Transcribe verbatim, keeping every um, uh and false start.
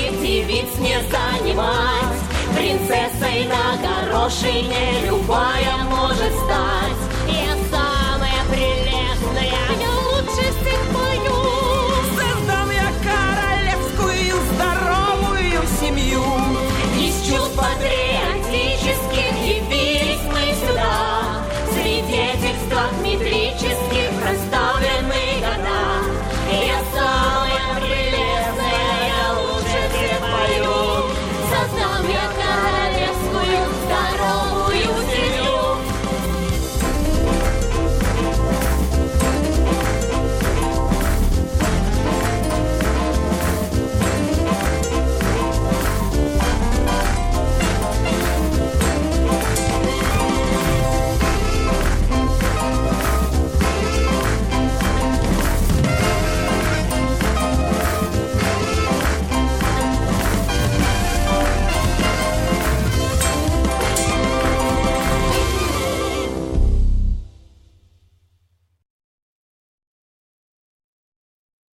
этих девиц не занимать. Принцессой на горошине любая может стать. Я самая прелестная, я лучше всех пою. Создам я королевскую здоровую семью. Из чувств патриотических явились мы сюда. Среди этих строк метрических